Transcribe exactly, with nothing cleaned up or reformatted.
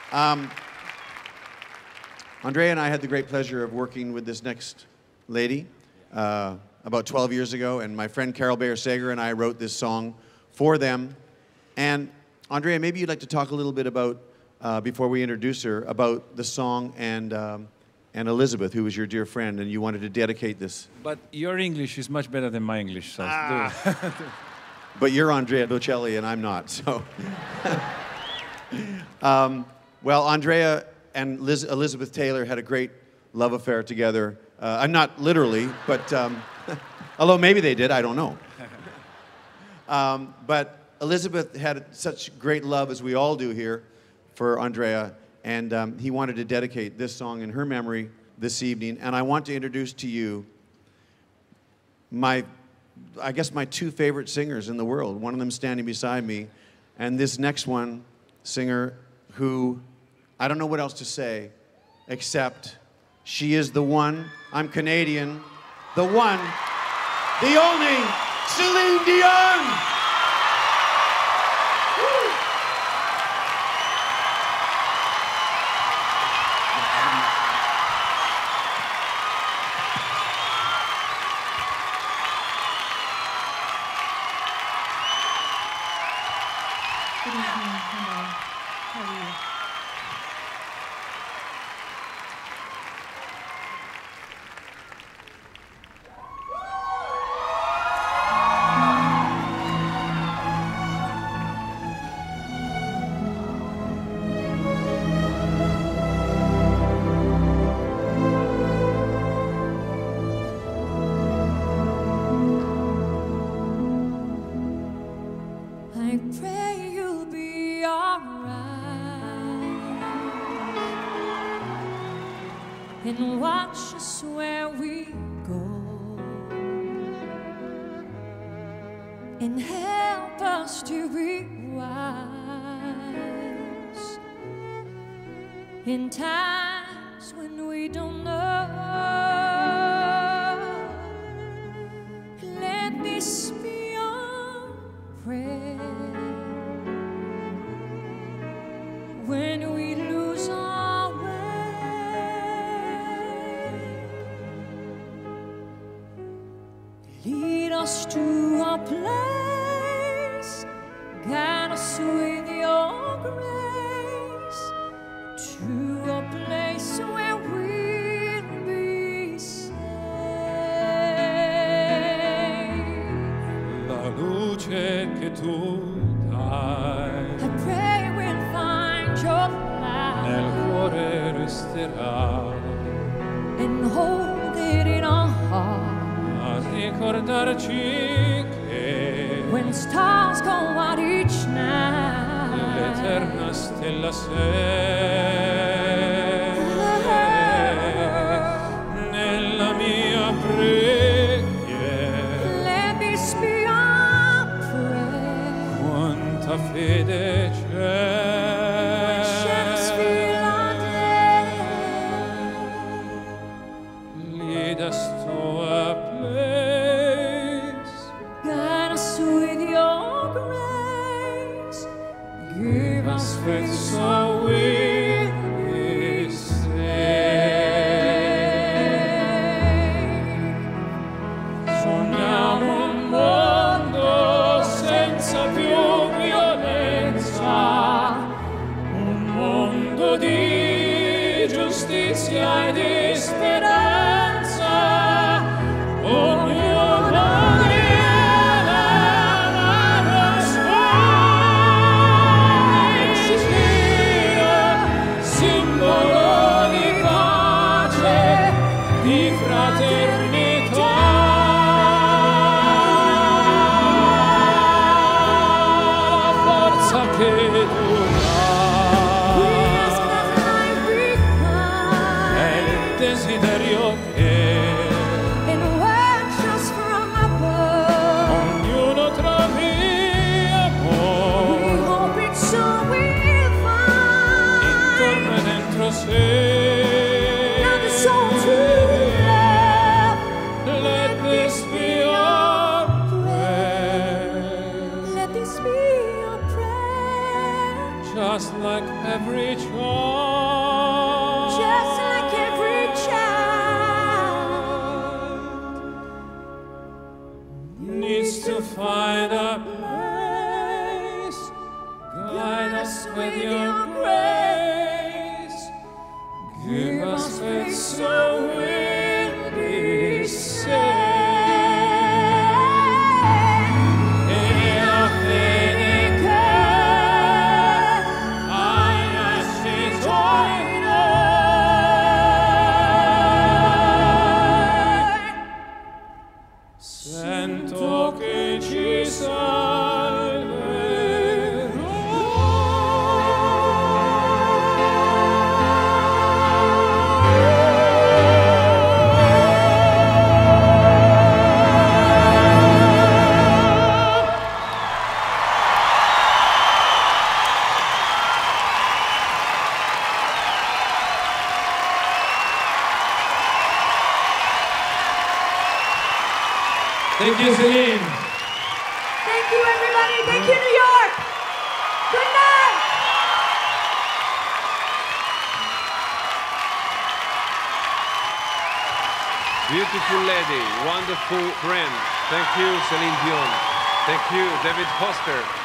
Um, Andrea and I had the great pleasure of working with this next lady uh, about twelve years ago, and my friend Carol Bayer Sager and I wrote this song for them. And Andrea, maybe you'd like to talk a little bit about, uh, before we introduce her, about the song and, um, and Elizabeth, who was your dear friend, and you wanted to dedicate this. But your English is much better than my English, so Ah. do. But you're Andrea Bocelli and I'm not, so. um, well, Andrea and Liz Elizabeth Taylor had a great love affair together. Uh, I'm not literally, but um, although maybe they did, I don't know. Um, but Elizabeth had such great love, as we all do here, for Andrea, and um, he wanted to dedicate this song in her memory this evening. And I want to introduce to you my, I guess, my two favorite singers in the world. One of them standing beside me, and this next one, singer who, I don't know what else to say, except she is the one. I'm Canadian. The one, the only, Celine Dion! Good evening. Hello. How are you? I pray you'll be alright and watch us where we go and help us to be wise in times when we don't know. Let this be our prayer when we lose our way. Lead us to a place, guide us with your grace, to a place where we'll be safe. La luce che tu dai I pray we'll find your nel light cuore resterà and hold it in our heart. a ricordarci che When stars go out each night, l'eterna stella sei nella mia preghiera. let this be our prayer. Quanta fede c'è, Ships fill our day. lead us to a place, Guide us with your grace. Give us faith faith so so we'll we'll be be safe. Sogniamo un mondo senza più violenza, un mondo di giustizia e di speranza. Ognuno grida la suoi gira, simbolo di pace, di fraternità. La forza che tu We dai ask that life be è il kind. desiderio like every child, just like every child needs to find a place. Guide us with your grace. Give us faith so we'll be saved. Sento che ci salverò. Thank you, Celine. Thank you, everybody. Thank you, New York. Good night. Beautiful lady, wonderful friend. Thank you, Celine Dion. Thank you, David Foster.